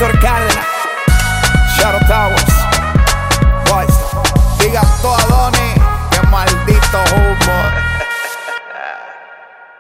Héctor Cárdenas, Shadow Towers, Boys, diga todo a Donnie, que maldito humo.